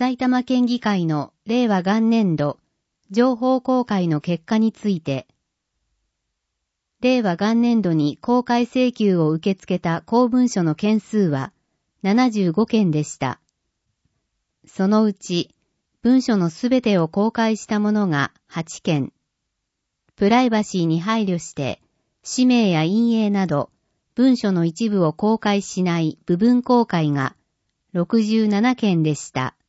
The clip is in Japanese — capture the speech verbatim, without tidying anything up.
埼玉県議会の令和元年度情報公開の結果について、令和元年度に公開請求を受け付けた公文書の件数はななじゅうごけんでした。そのうち、文書のすべてを公開したものがはちけん、プライバシーに配慮して、氏名や印影など、文書の一部を公開しない部分公開がろくじゅうななけんでした。